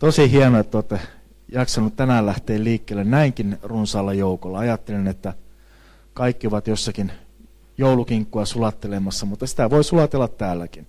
Tosi hienoa, että olette jaksanut tänään lähteä liikkeelle näinkin runsaalla joukolla. Ajattelin, että kaikki ovat jossakin joulukinkkua sulattelemassa, mutta sitä voi sulatella täälläkin.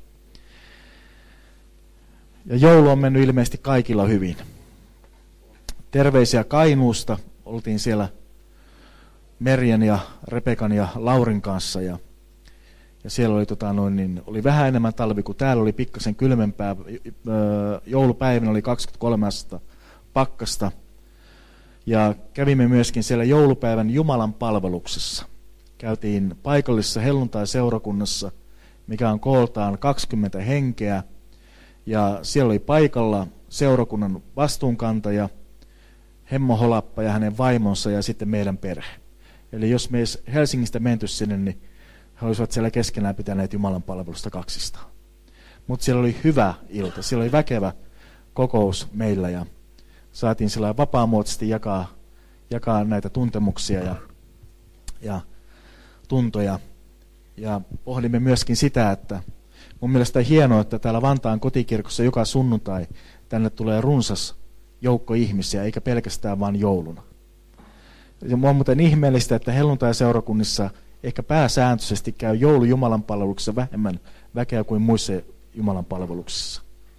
Ja joulu on mennyt ilmeisesti kaikilla hyvin. Terveisiä Kainuusta. Oltiin siellä Merjan ja Rebekan ja Laurin kanssa ja siellä oli, oli vähän enemmän talvi kuin täällä, oli pikkasen kylmempää. Joulupäivänä oli 23 astetta pakkasta ja kävimme myöskin siellä joulupäivän Jumalan palveluksessa. Käytiin paikallisessa helluntai-seurakunnassa, mikä on kooltaan 20 henkeä ja siellä oli paikalla seurakunnan vastuunkantaja Hemmo Holappa ja hänen vaimonsa ja sitten meidän perhe. Eli jos me Helsingistä menty sinne, niin he olisivat siellä keskenään pitäneet Jumalan palvelusta kaksistaan. Mutta siellä oli hyvä ilta, siellä oli väkevä kokous meillä ja saatiin sillä vapaamuotoisesti jakaa näitä tuntemuksia ja tuntoja. Ja pohdimme myöskin sitä, että mun mielestä on hienoa, että täällä Vantaan kotikirkossa joka sunnuntai tänne tulee runsas joukko ihmisiä, eikä pelkästään vain jouluna. Ja mua on muuten ihmeellistä, että helluntai-seurakunnissa ehkä pääsääntöisesti käy joulujumalan palveluksessa vähemmän väkeä kuin muissa Jumalan palveluksissa.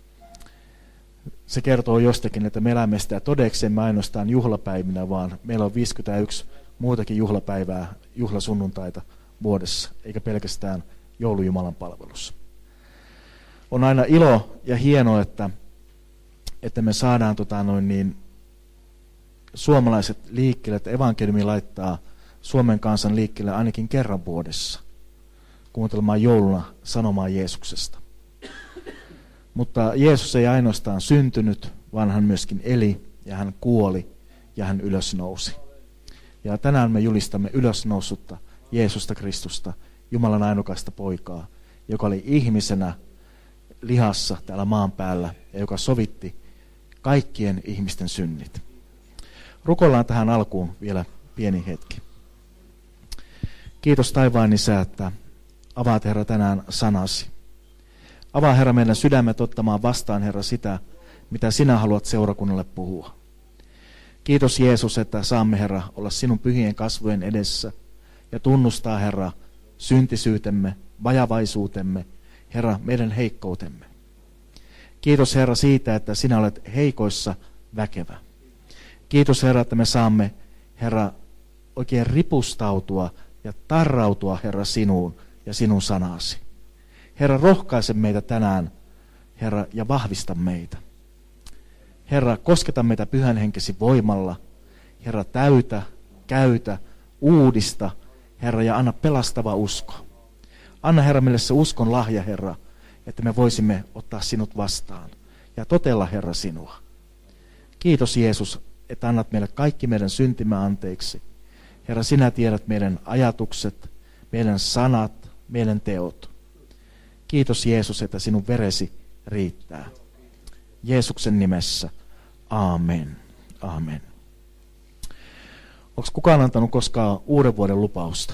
Se kertoo jostakin, että me elämme sitä todeksemme ainoastaan juhlapäivinä, vaan meillä on 51 muutakin juhlapäivää, juhlasunnuntaita vuodessa, eikä pelkästään joulujumalan palvelussa. On aina ilo ja hienoa, että me saadaan suomalaiset liikkeelle, että evankeliumi laittaa Suomen kansan liikkeelle ainakin kerran vuodessa kuuntelemaan jouluna sanomaan Jeesuksesta. Mutta Jeesus ei ainoastaan syntynyt, vaan hän myöskin eli ja hän kuoli ja hän ylösnousi. Ja tänään me julistamme ylösnousutta Jeesusta Kristusta, Jumalan ainokasta poikaa, joka oli ihmisenä lihassa täällä maan päällä ja joka sovitti kaikkien ihmisten synnit. Rukoillaan tähän alkuun vielä pieni hetki. Kiitos taivaan Isä, että avaat Herra tänään sanasi. Avaa Herra meidän sydämet ottamaan vastaan Herra sitä, mitä sinä haluat seurakunnalle puhua. Kiitos Jeesus, että saamme Herra olla sinun pyhien kasvojen edessä ja tunnustaa Herra syntisyytemme, vajavaisuutemme, Herra meidän heikkoutemme. Kiitos Herra siitä, että sinä olet heikoissa väkevä. Kiitos Herra, että me saamme Herra oikein ripustautua ja tarrautua Herra sinuun ja sinun sanasi. Herra, rohkaise meitä tänään, Herra, ja vahvista meitä. Herra, kosketa meitä pyhän henkesi voimalla. Herra, täytä, käytä, uudista, Herra, ja anna pelastava usko. Anna Herra meille se uskon lahja, Herra, että me voisimme ottaa sinut vastaan ja totella, Herra, sinua. Kiitos Jeesus, että annat meille kaikki meidän syntimme anteeksi. Herra, sinä tiedät meidän ajatukset, meidän sanat, meidän teot. Kiitos Jeesus, että sinun veresi riittää. Jeesuksen nimessä. Aamen. Aamen. Onko kukaan antanut koskaan uuden vuoden lupausta?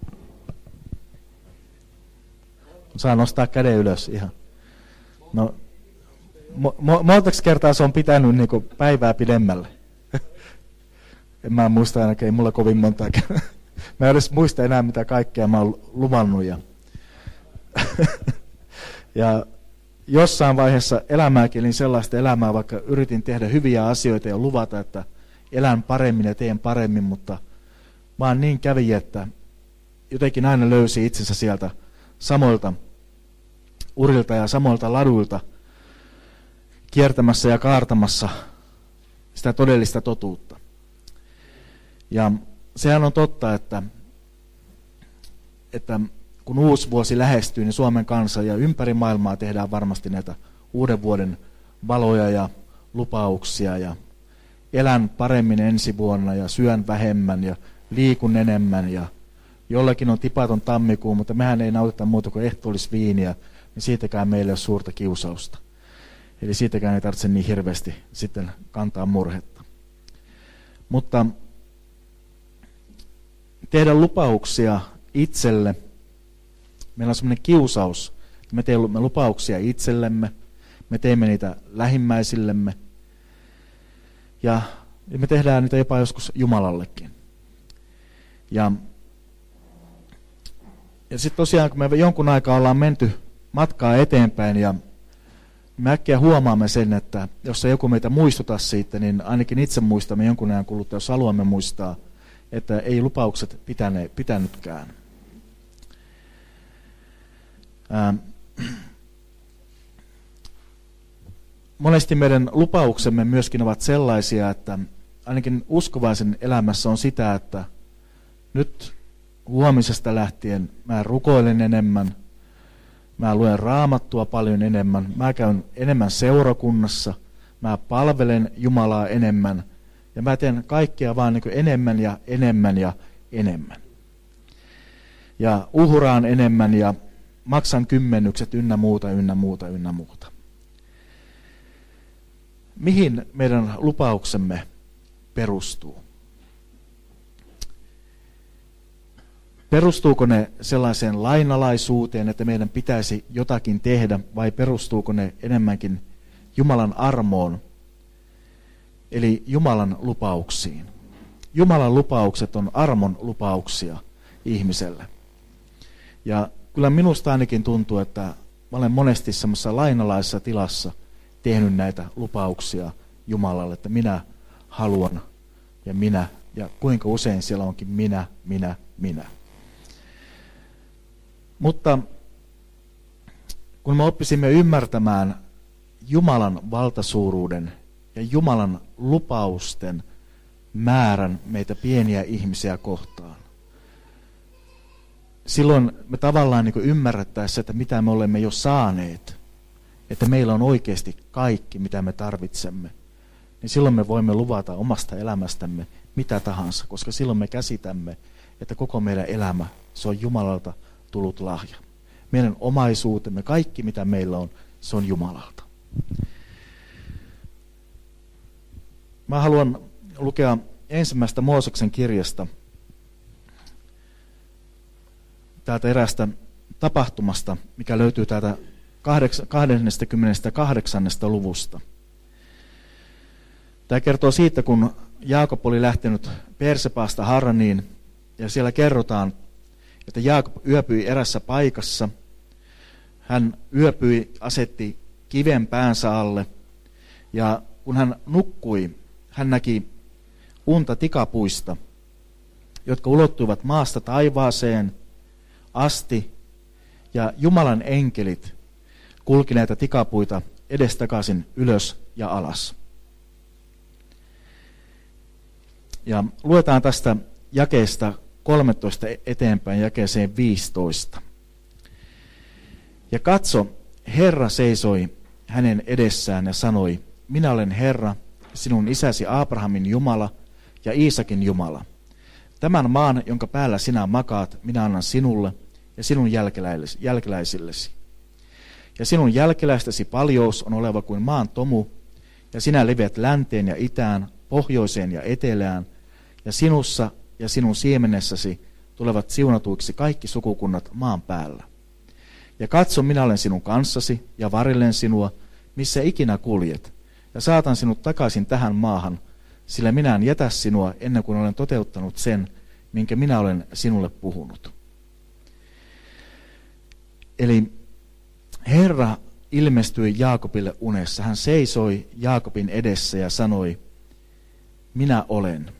Saa nostaa käden ylös ihan. No, montaks kertaa se on pitänyt niinku päivää pidemmälle? En mä muista ainakin, ei mulla kovin montaa. Mä en edes muista enää, mitä kaikkea mä oon luvannut. Ja jossain vaiheessa elämääkin olin sellaista elämää, vaikka yritin tehdä hyviä asioita ja luvata, että elän paremmin ja teen paremmin, mutta vaan niin kävi, että jotenkin aina löysi itsensä sieltä samoilta urilta ja samoilta laduilta kiertämässä ja kaartamassa sitä todellista totuutta. Ja sehän on totta, että kun uusi vuosi lähestyy, niin Suomen kansa ja ympäri maailmaa tehdään varmasti näitä uuden vuoden valoja ja lupauksia ja elän paremmin ensi vuonna ja syön vähemmän ja liikun enemmän ja jollakin on tipaton tammikuu, mutta mehän ei nautita muuta kuin ehtoollisviiniä, niin siitäkään meillä ei ole suurta kiusausta. Eli siitäkään ei tarvitse niin hirveästi sitten kantaa murhetta. Mutta tehdä lupauksia itselle. Meillä on sellainen kiusaus, että me teemme lupauksia itsellemme, me teemme niitä lähimmäisillemme, Ja me tehdään niitä jopa joskus Jumalallekin. Ja sitten tosiaan, kun me jonkun aikaa ollaan menty matkaa eteenpäin ja me äkkiä huomaamme sen, että jos ei joku meitä muistuta siitä, niin ainakin itse muistamme jonkun ajan kuluttua, jos haluamme muistaa, että ei lupaukset pitänytkään. Monesti meidän lupauksemme myöskin ovat sellaisia, että ainakin uskovaisen elämässä on sitä, että nyt huomisesta lähtien mä rukoilen enemmän, mä luen raamattua paljon enemmän, mä käyn enemmän seurakunnassa, mä palvelen Jumalaa enemmän ja mä teen kaikkea vaan niin kuin enemmän ja enemmän ja enemmän. Ja uhraan enemmän ja maksan kymmenykset ynnä muuta. Mihin meidän lupauksemme perustuu? Perustuuko ne sellaiseen lainalaisuuteen, että meidän pitäisi jotakin tehdä, vai perustuuko ne enemmänkin Jumalan armoon, eli Jumalan lupauksiin? Jumalan lupaukset on armon lupauksia ihmiselle. Ja kyllä minusta ainakin tuntuu, että mä olen monesti semmoisessa lainalaisessa tilassa tehnyt näitä lupauksia Jumalalle, että minä haluan ja minä, ja kuinka usein siellä onkin minä. Mutta kun me oppisimme ymmärtämään Jumalan valtasuuruuden ja Jumalan lupausten määrän meitä pieniä ihmisiä kohtaan, silloin me tavallaan niin kuin ymmärrettäisiin, että mitä me olemme jo saaneet, että meillä on oikeasti kaikki, mitä me tarvitsemme, niin silloin me voimme luvata omasta elämästämme mitä tahansa, koska silloin me käsitämme, että koko meidän elämä, se on Jumalalta tullut lahja. Meidän omaisuutemme, kaikki mitä meillä on, se on Jumalalta. Mä haluan lukea ensimmäistä Mooseksen kirjasta täältä eräästä tapahtumasta, mikä löytyy täältä 28. luvusta. Tämä kertoo siitä, kun Jaakob oli lähtenyt Beersebaasta Haraniin, ja siellä kerrotaan, että Jaakob yöpyi erässä paikassa. Hän yöpyi, asetti kiven päänsä alle, ja kun hän nukkui, hän näki unta tikapuista, jotka ulottuivat maasta taivaaseen asti, ja Jumalan enkelit kulki näitä tikapuita edestakaisin ylös ja alas. Ja luetaan tästä jakeesta 13 eteenpäin jakeeseen 15. Ja katso, Herra seisoi hänen edessään ja sanoi, minä olen Herra, sinun isäsi Abrahamin Jumala ja Iisakin Jumala. Tämän maan, jonka päällä sinä makaat, minä annan sinulle ja sinun jälkeläisillesi. Ja sinun jälkeläistäsi paljous on oleva kuin maan tomu, ja sinä leviät länteen ja itään, pohjoiseen ja etelään, ja sinussa ja sinun siemenessäsi tulevat siunatuiksi kaikki sukukunnat maan päällä. Ja katso, minä olen sinun kanssasi ja varillen sinua, missä ikinä kuljet, ja saatan sinut takaisin tähän maahan, sillä minä en jätä sinua ennen kuin olen toteuttanut sen, minkä minä olen sinulle puhunut. Eli Herra ilmestyi Jaakobille unessa. Hän seisoi Jaakobin edessä ja sanoi, minä olen.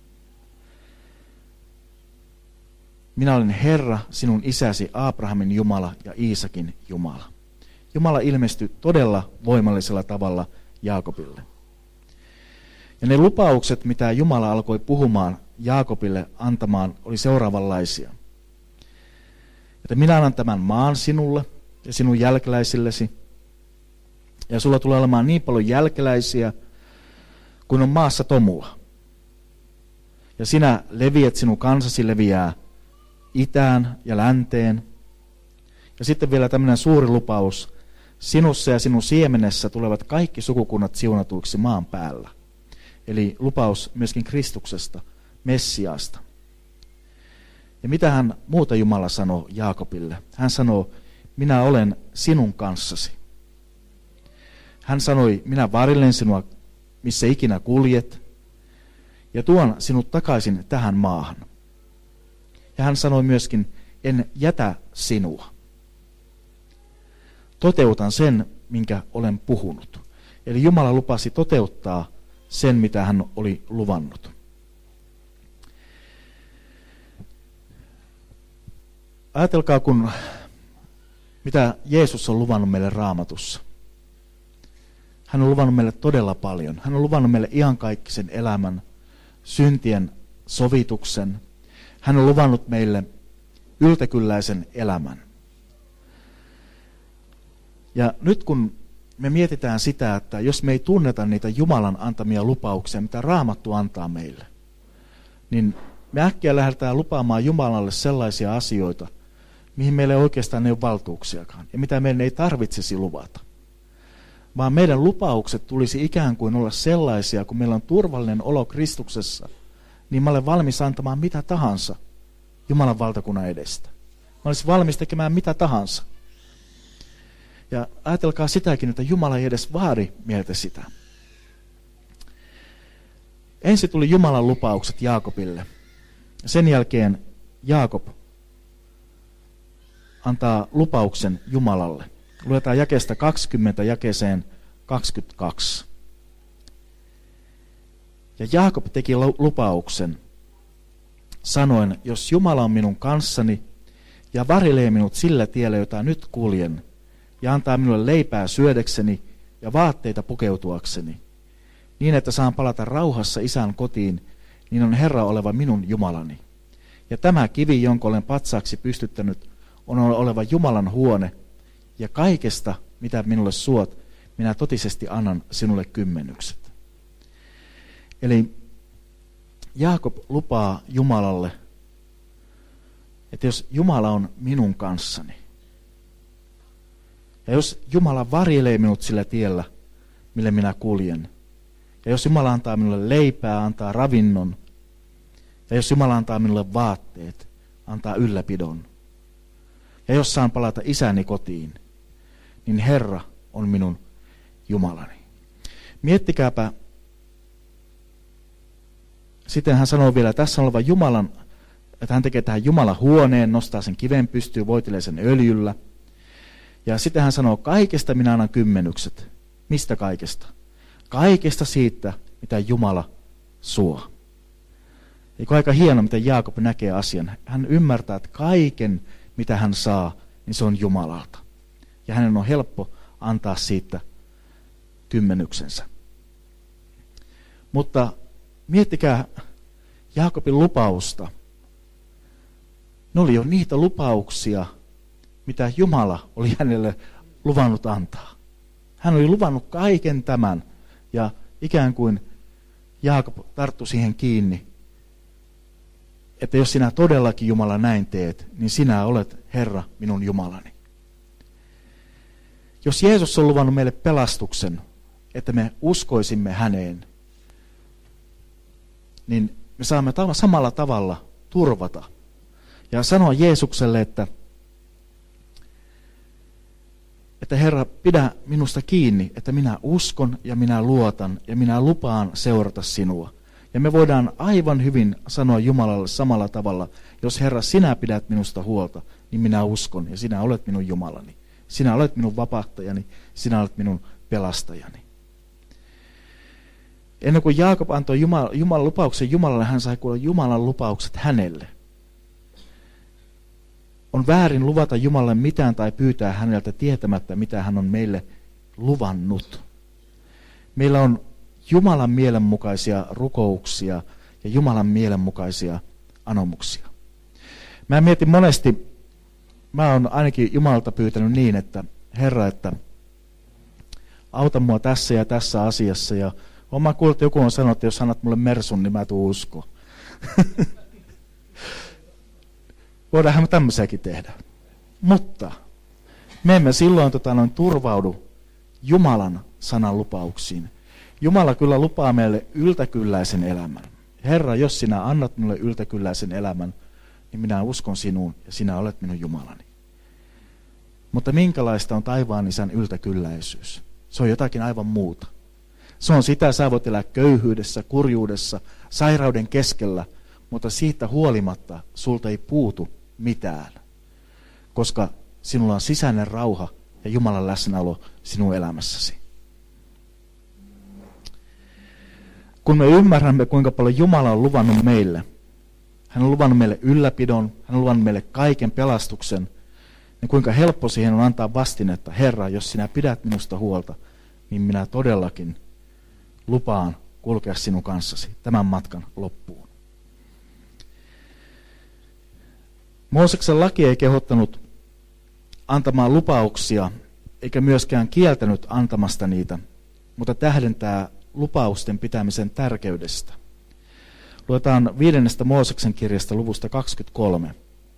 Minä olen Herra, sinun isäsi Abrahamin Jumala ja Iisakin Jumala. Jumala ilmestyi todella voimallisella tavalla Jaakobille. Ja ne lupaukset, mitä Jumala alkoi puhumaan Jaakobille antamaan, oli seuraavanlaisia. Että minä annan tämän maan sinulle ja sinun jälkeläisillesi. Ja sulla tulee olemaan niin paljon jälkeläisiä, kuin on maassa tomua. Ja sinä leviät, sinun kansasi leviää itään ja länteen. Ja sitten vielä tämmöinen suuri lupaus. Sinussa ja sinun siemenessä tulevat kaikki sukukunnat siunatuiksi maan päällä. Eli lupaus myöskin Kristuksesta, Messiaasta. Ja mitä hän muuta Jumala sanoo Jaakobille? Hän sanoo, minä olen sinun kanssasi. Hän sanoi, minä varillen sinua missä ikinä kuljet, ja tuon sinut takaisin tähän maahan. Ja hän sanoi myöskin, en jätä sinua. Toteutan sen, minkä olen puhunut. Eli Jumala lupasi toteuttaa sen, mitä hän oli luvannut. Ajatelkaa, mitä Jeesus on luvannut meille Raamatussa. Hän on luvannut meille todella paljon. Hän on luvannut meille iankaikkisen elämän, syntien sovituksen. Hän on luvannut meille yltäkylläisen elämän. Ja nyt kun me mietitään sitä, että jos me ei tunneta niitä Jumalan antamia lupauksia, mitä Raamattu antaa meille, niin me äkkiä lähdetään lupaamaan Jumalalle sellaisia asioita, mihin meillä oikeastaan ei ole valtuuksiakaan, ja mitä meidän ei tarvitsisi luvata. Vaan meidän lupaukset tulisi ikään kuin olla sellaisia, kun meillä on turvallinen olo Kristuksessa, niin mä olen valmis antamaan mitä tahansa Jumalan valtakunnan edestä. Mä olisin valmis tekemään mitä tahansa. Ja ajatelkaa sitäkin, että Jumala ei edes vaadi meiltä sitä. Ensin tuli Jumalan lupaukset Jaakobille. Sen jälkeen Jaakob antaa lupauksen Jumalalle. Luetaan jakeesta 20 jakeeseen 22. Ja Jaakob teki lupauksen, sanoen, jos Jumala on minun kanssani ja varjelee minut sillä tiellä, jota nyt kuljen, ja antaa minulle leipää syödekseni ja vaatteita pukeutuakseni, niin että saan palata rauhassa isän kotiin, niin on Herra oleva minun Jumalani. Ja tämä kivi, jonka olen patsaaksi pystyttänyt, on oleva Jumalan huone, ja kaikesta, mitä minulle suot, minä totisesti annan sinulle kymmenykset. Eli Jaakob lupaa Jumalalle, että jos Jumala on minun kanssani, ja jos Jumala varjelee minut sillä tiellä, millä minä kuljen, ja jos Jumala antaa minulle leipää, antaa ravinnon, ja jos Jumala antaa minulle vaatteet, antaa ylläpidon, ja jos saan palata isäni kotiin, niin Herra on minun Jumalani. Miettikääpä, sitten hän sanoo vielä, tässä on oleva Jumalan, että hän tekee tähän Jumalan huoneen, nostaa sen kiven pystyyn, voitelee sen öljyllä. Ja sitten hän sanoo, kaikesta minä annan kymmenykset. Mistä kaikesta? Kaikesta siitä, mitä Jumala suo. Eikö aika hieno, miten Jaakob näkee asian? Hän ymmärtää, että kaiken, mitä hän saa, niin se on Jumalalta. Ja hänen on helppo antaa siitä kymmenyksensä. Mutta miettikää Jaakobin lupausta. Ne oli jo niitä lupauksia, mitä Jumala oli hänelle luvannut antaa. Hän oli luvannut kaiken tämän ja ikään kuin Jaakob tarttui siihen kiinni, että jos sinä todellakin Jumala näin teet, niin sinä olet Herra minun Jumalani. Jos Jeesus on luvannut meille pelastuksen, että me uskoisimme häneen, niin me saamme samalla tavalla turvata ja sanoa Jeesukselle, että Herra, pidä minusta kiinni, että minä uskon ja minä luotan ja minä lupaan seurata sinua. Ja me voidaan aivan hyvin sanoa Jumalalle samalla tavalla, jos Herra, sinä pidät minusta huolta, niin minä uskon ja sinä olet minun Jumalani. Sinä olet minun vapahtajani, sinä olet minun pelastajani. Ennen kuin Jaakob antoi Jumalan lupauksen Jumalalle, hän sai kuulla Jumalan lupaukset hänelle. On väärin luvata Jumalalle mitään tai pyytää häneltä tietämättä, mitä hän on meille luvannut. Meillä on Jumalan mielenmukaisia rukouksia ja Jumalan mielenmukaisia anomuksia. Mä mietin monesti, mä oon ainakin Jumalalta pyytänyt niin, että Herra, että auta mua tässä ja tässä asiassa. Ja olen mä kuullut, että joku on sanonut, että jos annat mulle mersun, niin mä tuun uskoon. Voidaanhan me tämmöisiäkin tehdä. Mutta me emme silloin turvaudu Jumalan sanan lupauksiin. Jumala kyllä lupaa meille yltäkylläisen elämän. Herra, jos sinä annat minulle yltäkylläisen elämän, niin minä uskon sinuun ja sinä olet minun Jumalani. Mutta minkälaista on taivaan isän yltäkylläisyys? Se on jotakin aivan muuta. Se on sitä, sä voit elää köyhyydessä, kurjuudessa, sairauden keskellä, mutta siitä huolimatta sulta ei puutu mitään, koska sinulla on sisäinen rauha ja Jumalan läsnäolo sinun elämässäsi. Kun me ymmärrämme, kuinka paljon Jumala on luvannut meille, hän on luvannut meille ylläpidon, hän on luvannut meille kaiken pelastuksen, niin kuinka helppo siihen on antaa vastinetta, Herra, jos sinä pidät minusta huolta, niin minä todellakin lupaan kulkea sinun kanssasi tämän matkan loppuun. Mooseksen laki ei kehottanut antamaan lupauksia, eikä myöskään kieltänyt antamasta niitä, mutta tähdentää lupausten pitämisen tärkeydestä. Luetaan 5. Mooseksen kirjasta luvusta 23.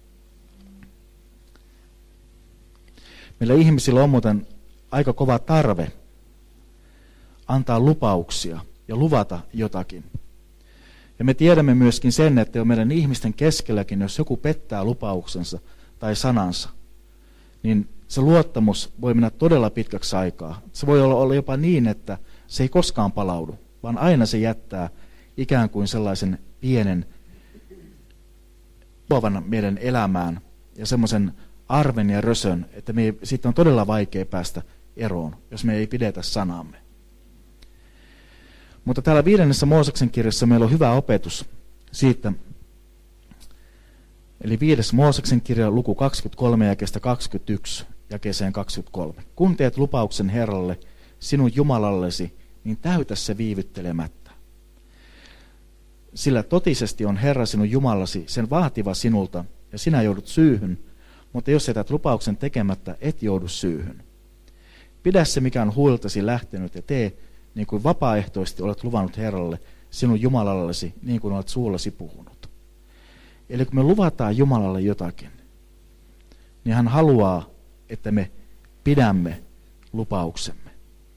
Meillä ihmisillä on muuten aika kova tarve antaa lupauksia ja luvata jotakin. Ja me tiedämme myöskin sen, että jo meidän ihmisten keskelläkin, jos joku pettää lupauksensa tai sanansa, niin se luottamus voi mennä todella pitkäksi aikaa. Se voi olla jopa niin, että se ei koskaan palaudu, vaan aina se jättää ikään kuin sellaisen pienen luovan meidän elämään ja semmoisen arven ja rösön, että siitä on todella vaikea päästä eroon, jos me ei pidetä sanaamme. Mutta täällä 5. Mooseksen kirjassa meillä on hyvä opetus siitä, eli 5. Mooseksen kirja luku 23 jakeesta 21 jakeeseen 23. Kun teet lupauksen Herralle, sinun Jumalallesi, niin täytä se viivyttelemättä. Sillä totisesti on Herra sinun Jumalasi sen vaativa sinulta, ja sinä joudut syyhyn, mutta jos jätät lupauksen tekemättä, et joudu syyhyn. Pidä se, mikä on huultasi lähtenyt, ja tee niin kuin vapaaehtoisesti olet luvannut Herralle, sinun Jumalallesi, niin kuin olet suullasi puhunut. Eli kun me luvataan Jumalalle jotakin, niin hän haluaa, että me pidämme lupauksemme.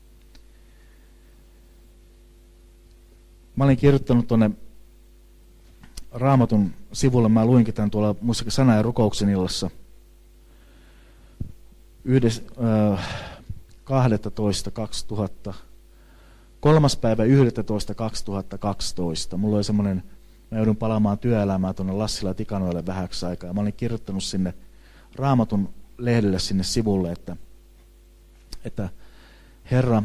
Mä olin kirjoittanut tuonne Raamatun sivulle, mä luinkin tämän tuolla muissakin sana- ja rukouksen illassa 3.11.2012. Mulla oli semmoinen, mä joudun palaamaan työelämään tuonne Lassila Tikanoille vähäksi aikaa. Ja mä olin kirjoittanut sinne Raamatun lehdelle sinne sivulle, että Herra,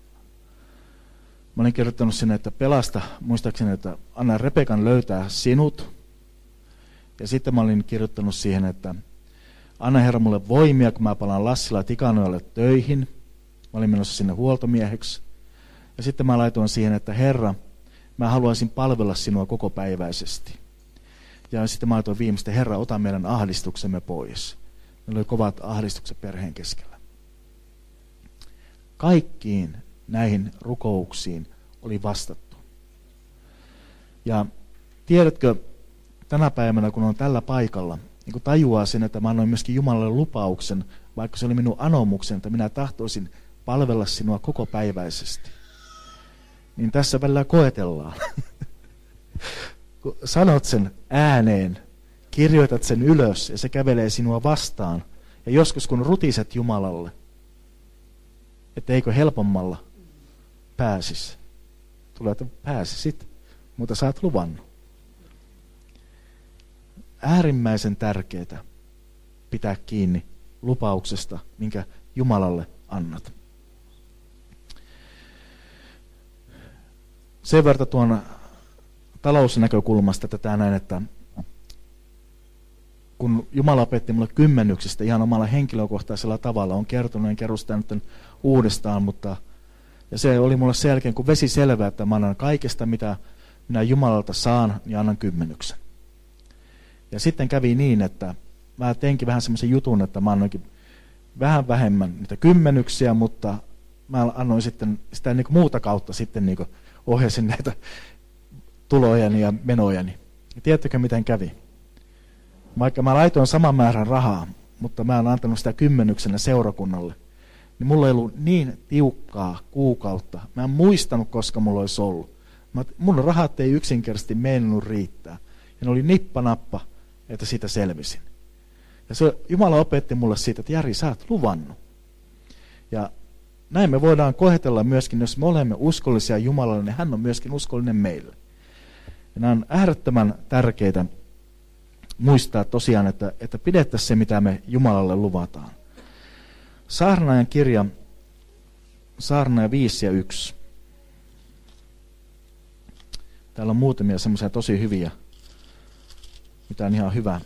mä olin kirjoittanut sinne, että pelasta, muistaakseni, että anna Rebekan löytää sinut. Ja sitten mä olin kirjoittanut siihen, että anna Herra mulle voimia, kun mä palaan Lassila Tikanoille töihin. Mä olin menossa sinne huoltomieheksi. Ja sitten mä laitoin siihen, että Herra, mä haluaisin palvella sinua kokopäiväisesti. Ja sitten mä laitoin viimeistä, Herra, ota meidän ahdistuksemme pois. Meillä oli kovat ahdistukset perheen keskellä. Kaikkiin näihin rukouksiin oli vastattu. Ja tiedätkö, tänä päivänä, kun on tällä paikalla, niin kun tajuaa sen, että mä annoin myöskin Jumalalle lupauksen, vaikka se oli minun anomuksen, että minä tahtoisin palvella sinua kokopäiväisesti. Niin tässä välillä koetellaan. Kun sanot sen ääneen, kirjoitat sen ylös ja se kävelee sinua vastaan. Ja joskus kun rutiset Jumalalle, että eikö helpommalla pääsis. Tulee, että pääsisit, mutta sä oot luvannut. Äärimmäisen tärkeää pitää kiinni lupauksesta, minkä Jumalalle annat. Sen verran tuon talousnäkökulmasta tätä näin, että kun Jumala opetti mulle kymmenyksistä ihan omalla henkilökohtaisella tavalla, on kertonut, en kerro sitä nyt uudestaan, mutta ja se oli mulle sen jälkeen, kun vesi selvää, että mä annan kaikesta, mitä minä Jumalalta saan, niin annan kymmenyksen. Ja sitten kävi niin, että mä teinkin vähän semmoisen jutun, että mä annoinkin vähän vähemmän niitä kymmenyksiä, mutta mä annoin sitten sitä niin kuin muuta kautta sitten niin kuin ohjasin näitä tulojani ja menojani. Ja tiedättekö, miten kävi? Vaikka mä laitoin saman määrän rahaa, mutta mä en antanut sitä kymmenyksenä seurakunnalle, niin mulla ei ollut niin tiukkaa kuukautta. Mä en muistanut, koska mulla olisi ollut. Mun rahat ei yksinkertaisesti meinannut riittää. Ja ne oli nippanappa, että siitä selvisin. Ja se Jumala opetti mulle siitä, että Jari, sä oot luvannut. Ja näin me voidaan kohetella myöskin, jos me olemme uskollisia Jumalalle, niin hän on myöskin uskollinen meille. Ja nämä on äärettömän tärkeitä muistaa tosiaan, että pidettäisiin se, mitä me Jumalalle luvataan. Saarnaajan kirja, Saarnaaja 5 ja 1. Täällä on muutamia semmoisia tosi hyviä, mitä on ihan hyvä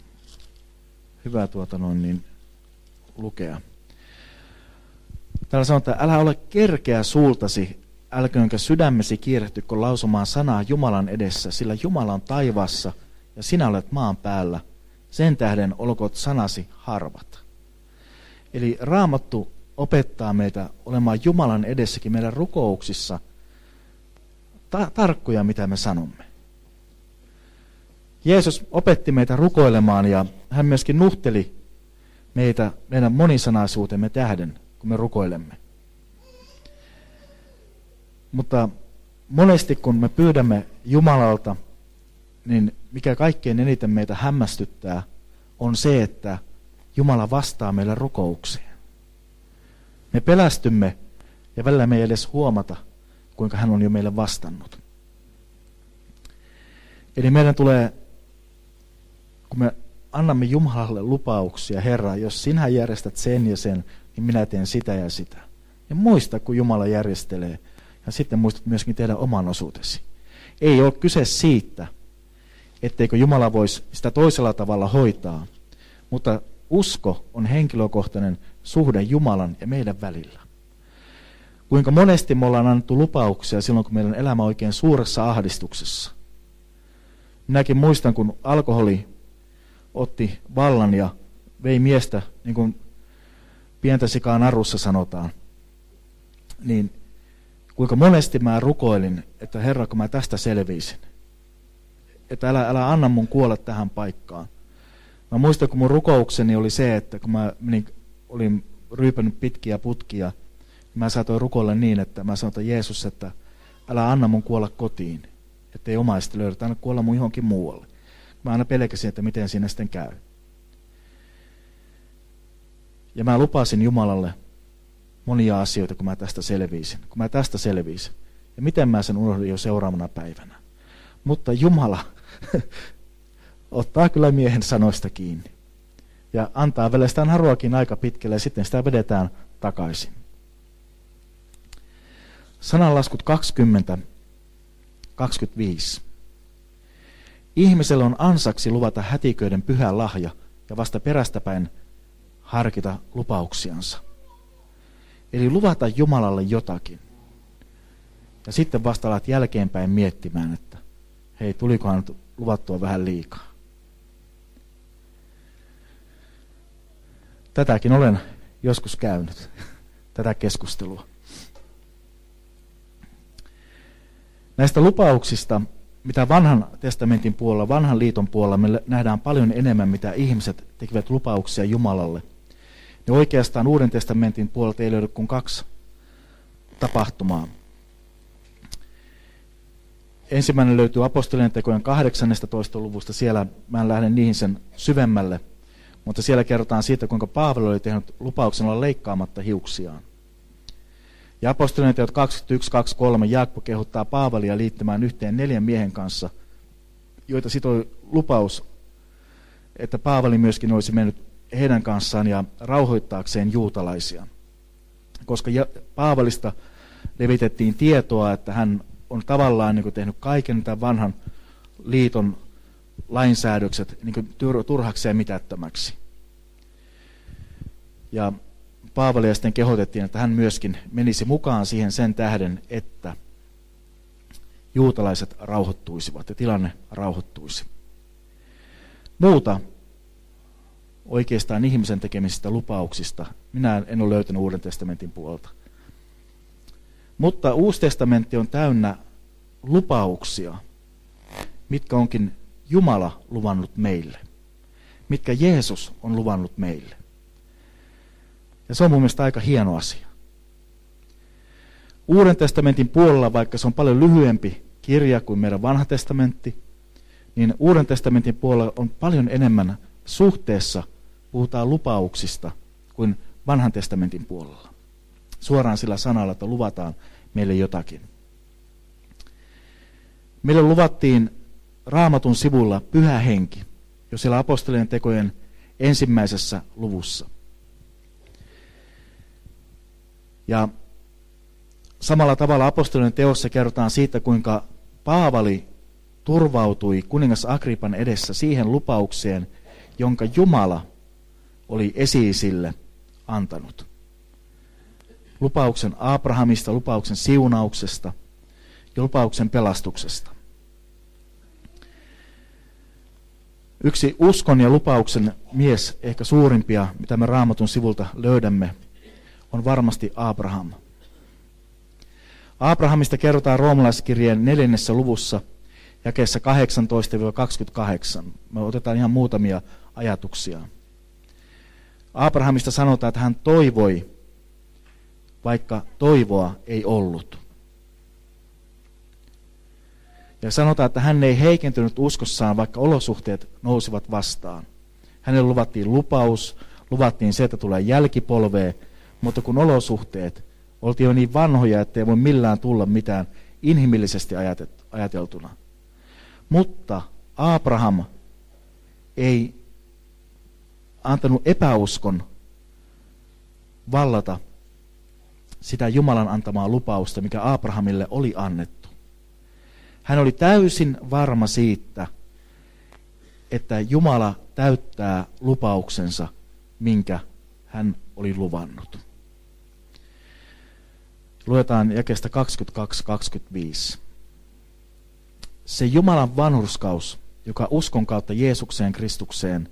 lukea. Täällä sanotaan, että älä ole kerkeä suultasi, älköönkä sydämesi kiirehtykö lausumaan sanaa Jumalan edessä, sillä Jumala on taivaassa ja sinä olet maan päällä. Sen tähden olkoot sanasi harvat. Eli Raamattu opettaa meitä olemaan Jumalan edessäkin meidän rukouksissa tarkkoja, mitä me sanomme. Jeesus opetti meitä rukoilemaan ja hän myöskin nuhteli meitä meidän monisanaisuutemme tähden, kun me rukoilemme. Mutta monesti kun me pyydämme Jumalalta, niin mikä kaikkein eniten meitä hämmästyttää, on se, että Jumala vastaa meille rukoukseen. Me pelästymme ja välillä me ei edes huomata, kuinka hän on jo meille vastannut. Eli meidän tulee, kun me annamme Jumalalle lupauksia, Herra, jos sinä järjestät sen ja sen, niin minä teen sitä ja sitä. Ja muista, kun Jumala järjestelee, ja sitten muistat myöskin tehdä oman osuutesi. Ei ole kyse siitä, etteikö Jumala voisi sitä toisella tavalla hoitaa, mutta usko on henkilökohtainen suhde Jumalan ja meidän välillä. Kuinka monesti me ollaan annettu lupauksia silloin, kun meidän elämä on oikein suuressa ahdistuksessa. Minäkin muistan, kun alkoholi otti vallan ja vei miestä, niin kuin pientä sikaa narussa sanotaan, niin kuinka monesti mä rukoilin, että Herra, kun mä tästä selviisin, että älä anna mun kuolla tähän paikkaan. Mä muistan, kun mun rukoukseni oli se, että kun mä olin ryypännyt pitkiä putkia, niin mä saatoin rukoilla niin, että mä sanoin, että Jeesus, että älä anna mun kuolla kotiin, ettei omaisesti löydetä, anna kuolla mun johonkin muualle. Mä aina pelkäsin, että miten siinä sitten käy. Ja mä lupasin Jumalalle monia asioita, kun mä tästä selviisin. Ja miten mä sen unohdin jo seuraavana päivänä. Mutta Jumala ottaa kyllä miehen sanoista kiinni. Ja antaa vielä sitä naruakin aika pitkälle ja sitten sitä vedetään takaisin. Sananlaskut 20:25. Ihmisellä on ansaksi luvata hätiköiden pyhä lahja ja vasta perästäpäin harkita lupauksiansa. Eli luvata Jumalalle jotakin. Ja sitten vasta alat jälkeenpäin miettimään, että hei, tulikohan luvattua vähän liikaa. Tätäkin olen joskus käynyt, tätä keskustelua. Näistä lupauksista, mitä vanhan testamentin puolella, vanhan liiton puolella, me nähdään paljon enemmän, mitä ihmiset tekevät lupauksia Jumalalle. Ja oikeastaan Uuden testamentin puolelta ei löydy kuin 2 tapahtumaa. Ensimmäinen löytyy apostolien tekojen 18. luvusta, siellä mä en lähde niihin sen syvemmälle, mutta siellä kerrotaan siitä, kuinka Paavali oli tehnyt lupauksen olla leikkaamatta hiuksiaan. Ja apostolien teot 21-23 Jaakko kehottaa Paavalia liittymään yhteen 4 miehen kanssa, joita sitoi lupaus, että Paavali myöskin olisi mennyt heidän kanssaan ja rauhoittaakseen juutalaisia. Koska Paavalista levitettiin tietoa, että hän on tavallaan niin kuin tehnyt kaiken tämän vanhan liiton lainsäädökset niin kuin turhakseen mitättömäksi. Ja Paavalia sitten kehotettiin, että hän myöskin menisi mukaan siihen sen tähden, että juutalaiset rauhoittuisivat ja tilanne rauhoittuisi. Muuta oikeastaan ihmisen tekemisistä lupauksista minä en ole löytänyt Uuden testamentin puolelta. Mutta Uusi testamentti on täynnä lupauksia, mitkä onkin Jumala luvannut meille, mitkä Jeesus on luvannut meille. Ja se on mun mielestä aika hieno asia. Uuden testamentin puolella, vaikka se on paljon lyhyempi kirja kuin meidän vanha testamentti, niin Uuden testamentin puolella on paljon enemmän suhteessa, puhutaan lupauksista, kuin vanhan testamentin puolella. suoraan sillä sanalla, että luvataan meille jotakin. Meille luvattiin Raamatun sivulla Pyhä Henki, jo siellä apostolien tekojen 1. luvussa. Ja samalla tavalla apostolien teossa kerrotaan siitä, kuinka Paavali turvautui kuningas Agripan edessä siihen lupaukseen, jonka Jumala oli esi-isille antanut. Lupauksen Abrahamista, lupauksen siunauksesta ja lupauksen pelastuksesta. Yksi uskon ja lupauksen mies, ehkä suurimpia, mitä me Raamatun sivulta löydämme, on varmasti Abraham. Abrahamista kerrotaan roomalaiskirjeen 4. luvussa, jakeessa 18-28. Me otetaan ihan muutamia ajatuksia. Abrahamista sanotaan, että hän toivoi, vaikka toivoa ei ollut. Ja sanotaan, että hän ei heikentynyt uskossaan, vaikka olosuhteet nousivat vastaan. Hänelle luvattiin lupaus, luvattiin se, että tulee jälkipolvea, mutta kun olosuhteet oltiin jo niin vanhoja, ettei voi millään tulla mitään inhimillisesti ajateltuna. Mutta Abraham ei antanut epäuskon vallata sitä Jumalan antamaa lupausta, mikä Abrahamille oli annettu. Hän oli täysin varma siitä, että Jumala täyttää lupauksensa, minkä hän oli luvannut. Luetaan jakeesta 22-25. Se Jumalan vanhurskaus, joka uskon kautta Jeesukseen Kristukseen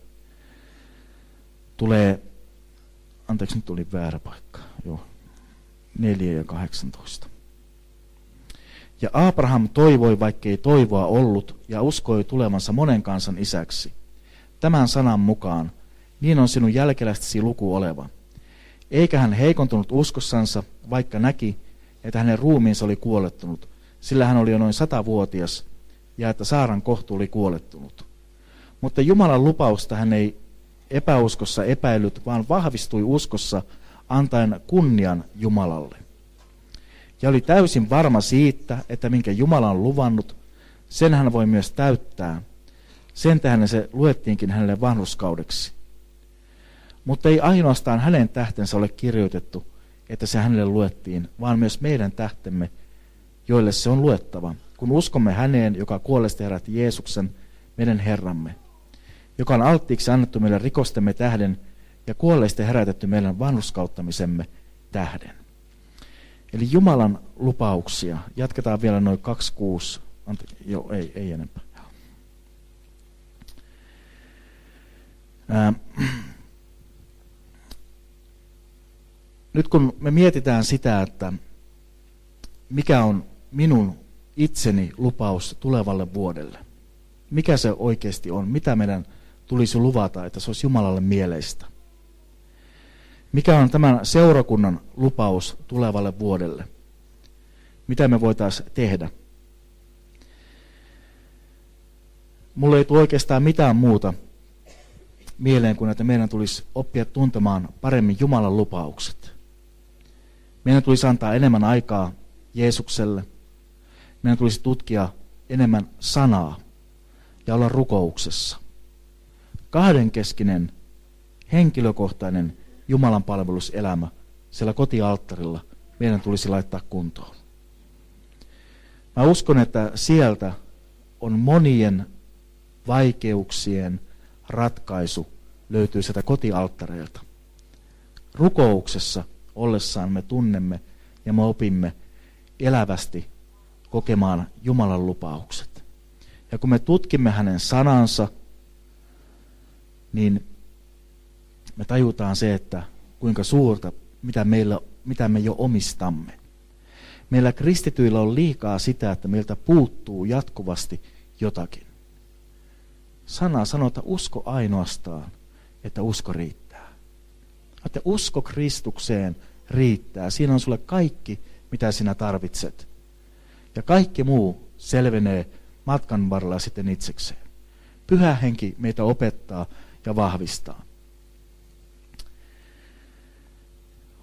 tulee, anteeksi nyt tuli väärä paikka, 4 ja 18. Ja Abraham toivoi, vaikkei toivoa ollut, ja uskoi tulevansa monen kansan isäksi. Tämän sanan mukaan, niin on sinun jälkeläistesi luku oleva. Eikä hän heikontunut uskossansa, vaikka näki, että hänen ruumiinsa oli kuolettunut, sillä hän oli jo noin 100-vuotias, ja että Saaran kohtu oli kuolettunut. Mutta Jumalan lupausta hän ei epäuskossa epäillyt, vaan vahvistui uskossa, antaen kunnian Jumalalle. Ja oli täysin varma siitä, että minkä Jumala on luvannut, sen hän voi myös täyttää. Sen tähden se luettiinkin hänelle vanhurskaudeksi. Mutta ei ainoastaan hänen tähtensä ole kirjoitettu, että se hänelle luettiin, vaan myös meidän tähtemme, joille se on luettava, kun uskomme häneen, joka kuolleista herätti Jeesuksen, meidän Herramme, joka on alttiiksi annettu meille rikostemme tähden ja kuolleista herätetty meidän vanhurskauttamisemme tähden. Eli Jumalan lupauksia. Jatketaan vielä noin 2:6. Ei enempää. Nyt kun me mietitään sitä, että mikä on minun itseni lupaus tulevalle vuodelle, mikä se oikeasti on, mitä meidän tulisi luvata, että se olisi Jumalalle mieleistä. Mikä on tämän seurakunnan lupaus tulevalle vuodelle? Mitä me voitaisiin tehdä? Mulle ei tule oikeastaan mitään muuta mieleen kuin, että meidän tulisi oppia tuntemaan paremmin Jumalan lupaukset. Meidän tulisi antaa enemmän aikaa Jeesukselle. Meidän tulisi tutkia enemmän sanaa ja olla rukouksessa. Kahdenkeskinen, henkilökohtainen Jumalan palveluselämä siellä kotialttarilla meidän tulisi laittaa kuntoon. Mä uskon, että sieltä on monien vaikeuksien ratkaisu löytyy sieltä kotialttareilta. Rukouksessa ollessaan me tunnemme ja me opimme elävästi kokemaan Jumalan lupaukset. Ja kun me tutkimme hänen sanansa, niin me tajutaan se, että kuinka suurta, mitä me jo omistamme. Meillä kristityillä on liikaa sitä, että meiltä puuttuu jatkuvasti jotakin. Sana sanoo, että usko ainoastaan, että usko riittää. Että usko Kristukseen riittää. Siinä on sulle kaikki, mitä sinä tarvitset. Ja kaikki muu selvenee matkan varrella sitten itsekseen. Pyhä Henki meitä opettaa ja vahvistaa.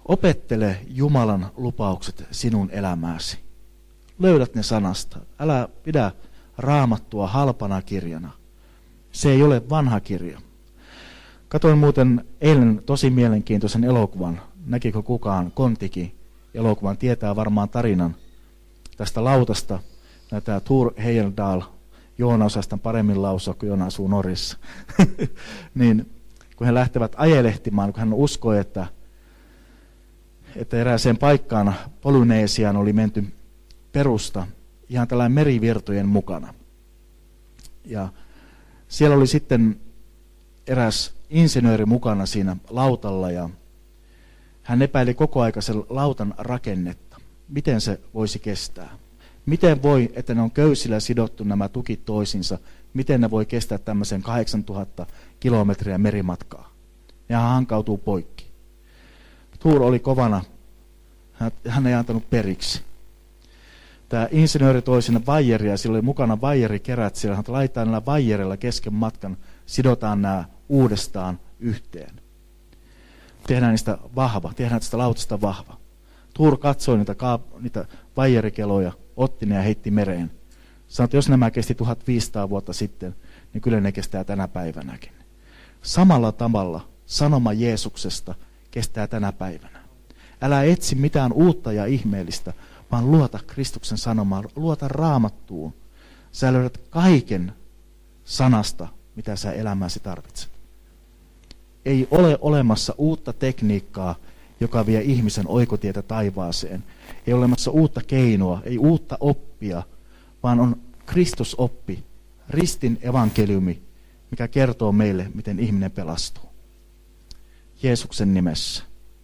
Opettele Jumalan lupaukset sinun elämääsi. Löydät ne sanasta. Älä pidä Raamattua halpana kirjana. Se ei ole vanha kirja. Katoin muuten eilen tosi mielenkiintoisen elokuvan. Näkikö kukaan Kontiki-elokuvan? Tietää varmaan tarinan tästä lautasta. Tämä Thor Heyerdahl, Joona osaa sitä paremmin lausua, kun Joona asuu Norjassa. Niin, kun he lähtevät ajelehtimaan, kun hän uskoi, että erääseen paikkaan Polyneesiaan oli menty perusta ihan tällainen merivirtojen mukana. Ja siellä oli sitten eräs insinööri mukana siinä lautalla ja hän epäili koko ajan sen lautan rakennetta. Miten se voisi kestää? Miten voi, että ne on köysillä sidottu nämä tukit toisinsa, miten ne voi kestää tämmöisen 8000 kilometriä merimatkaa? Nehän hankautuu poikki. Thor oli kovana. Hän ei antanut periksi. Tämä insinööri toi sinne vaijeria, sillä oli mukana vaijerikerät, siellä hän laittaa näillä vaijerilla kesken matkan, sidotaan nämä uudestaan yhteen. Tehdään niistä vahva, tehdään tästä lautasta vahva. Thor katsoi niitä vaijerikeloja, otti ne ja heitti mereen. Sanoi, että jos nämä kesti 1500 vuotta sitten, niin kyllä ne kestää tänä päivänäkin. Samalla tavalla sanoma Jeesuksesta kestää tänä päivänä. Älä etsi mitään uutta ja ihmeellistä, vaan luota Kristuksen sanomaan, luota Raamattuun. Sä löydät kaiken sanasta, mitä sä elämääsi tarvitset. Ei ole olemassa uutta tekniikkaa, joka vie ihmisen oikotietä taivaaseen. Ei ole olemassa uutta keinoa, ei uutta oppia, vaan on Kristusoppi, ristin evankeliumi, mikä kertoo meille, miten ihminen pelastuu. Jeesuksen nimessä.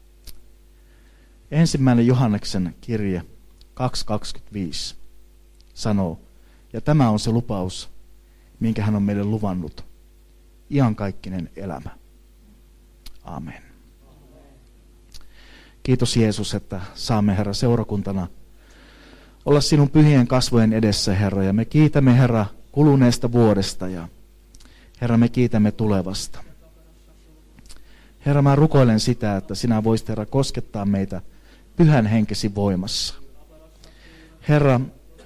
1. Johanneksen kirje 2.25 sanoo, ja tämä on se lupaus, minkä hän on meille luvannut, iankaikkinen elämä. Amen. Kiitos Jeesus, että saamme Herra seurakuntana olla sinun pyhien kasvojen edessä, Herra, ja me kiitämme, Herra, kuluneesta vuodesta ja Herra, me kiitämme tulevasta. Herra, mä rukoilen sitä, että sinä voisit, Herra, koskettaa meitä pyhän henkesi voimassa. Herra,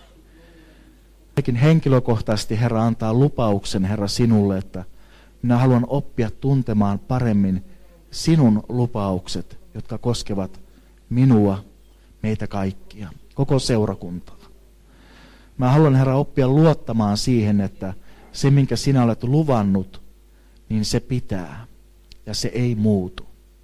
henkilökohtaisesti, Herra, antaa lupauksen, Herra, sinulle, että minä haluan oppia tuntemaan paremmin sinun lupaukset, jotka koskevat minua, meitä kaikkia, koko seurakuntaa. Mä haluan, Herra, oppia luottamaan siihen, että se, minkä sinä olet luvannut, niin se pitää ja se ei muutu.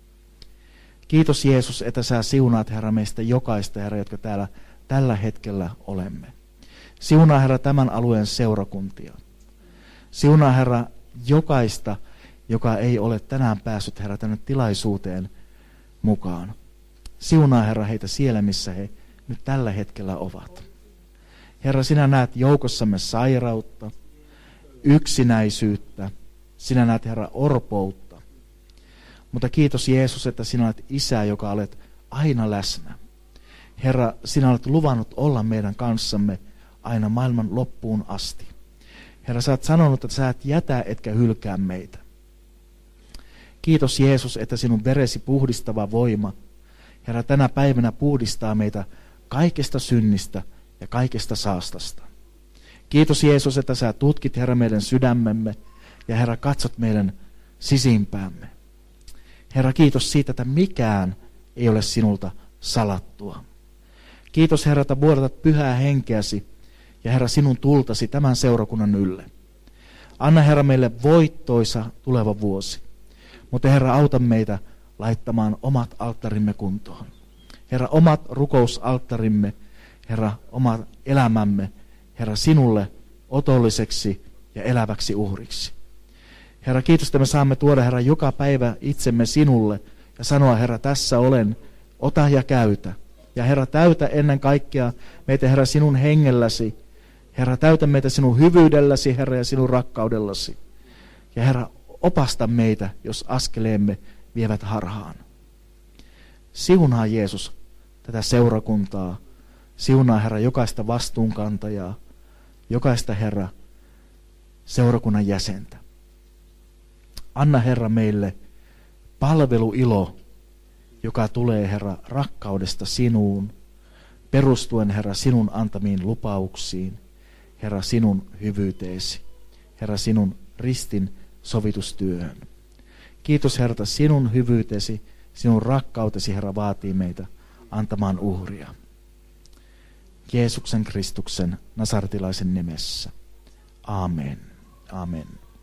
Kiitos Jeesus, että sä siunaat, Herra, meistä jokaista, Herra, jotka täällä tällä hetkellä olemme. Siunaa, Herra, tämän alueen seurakuntia. Siunaa, Herra, jokaista, joka ei ole tänään päässyt, Herra, tänne tilaisuuteen mukaan. Siunaa, Herra, heitä siellä, missä he nyt tällä hetkellä ovat. Herra, sinä näet joukossamme sairautta, yksinäisyyttä. Sinä näet, Herra, orpoutta. Mutta kiitos Jeesus, että sinä olet Isä, joka olet aina läsnä. Herra, sinä olet luvannut olla meidän kanssamme aina maailman loppuun asti. Herra, sä olet sanonut, että sä et jätä etkä hylkää meitä. Kiitos Jeesus, että sinun veresi puhdistava voima, Herra, tänä päivänä puhdistaa meitä kaikesta synnistä ja kaikesta saastasta. Kiitos Jeesus, että sä tutkit, Herra, meidän sydämemme ja Herra, katsot meidän sisimpäämme. Herra, kiitos siitä, että mikään ei ole sinulta salattua. Kiitos, Herra, että vuodatat pyhää henkeäsi ja Herra, sinun tultasi tämän seurakunnan ylle. Anna, Herra, meille voittoisa tuleva vuosi. Mutta Herra, auta meitä laittamaan omat alttarimme kuntoon. Herra, omat rukousalttarimme, Herra, omat elämämme, Herra, sinulle otolliseksi ja eläväksi uhriksi. Herra, kiitos, että me saamme tuoda, Herra, joka päivä itsemme sinulle ja sanoa, Herra, tässä olen, ota ja käytä. Ja Herra, täytä ennen kaikkea meitä, Herra, sinun hengelläsi. Herra, täytä meitä sinun hyvyydelläsi, Herra, ja sinun rakkaudellasi. Ja Herra, opasta meitä, jos askeleemme vievät harhaan. Siunaa Jeesus tätä seurakuntaa. Siunaa, Herra, jokaista vastuunkantajaa, jokaista, Herra, seurakunnan jäsentä. Anna, Herra, meille palveluilo, joka tulee, Herra, rakkaudesta sinuun, perustuen, Herra, sinun antamiin lupauksiin, Herra, sinun hyvyyteesi, Herra, sinun ristin sovitustyöhön. Kiitos, Herra, sinun hyvyytesi, sinun rakkautesi, Herra, vaatii meitä antamaan uhria. Jeesuksen Kristuksen nasaretilaisen nimessä. Amen. Amen.